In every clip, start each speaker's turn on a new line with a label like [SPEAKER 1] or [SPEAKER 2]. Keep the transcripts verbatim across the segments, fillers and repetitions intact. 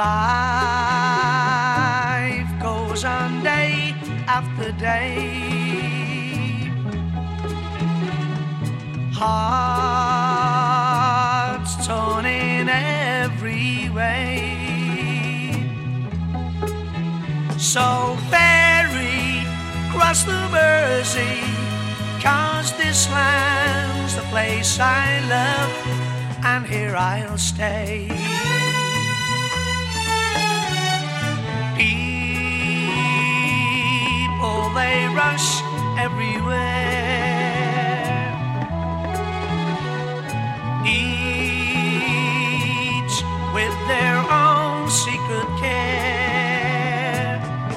[SPEAKER 1] Life goes on day after day. Hearts torn in every way. So ferry cross the Mersey, 'cause this land's the place I love, and here I'll stay. People, they rush everywhere, each with their own secret care.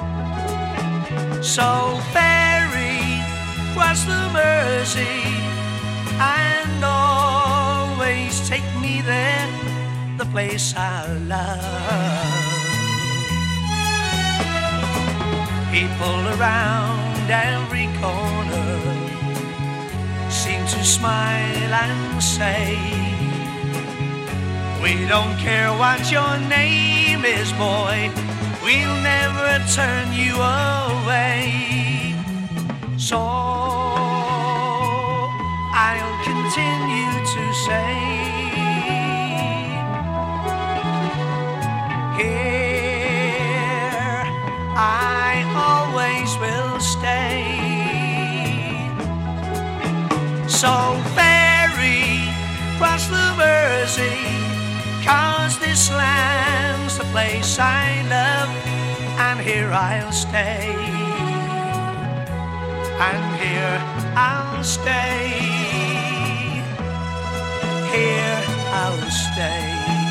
[SPEAKER 1] So ferry cross the Mersey and always take me there, the place I love. People around every corner seem to smile and say, we don't care what your name is, boy, we'll never turn you away. So I'll continue to say, here I always will stay. So ferry cross the Mersey, 'cause this land's the place I love, and here I'll stay. And here I'll stay. Here I'll stay.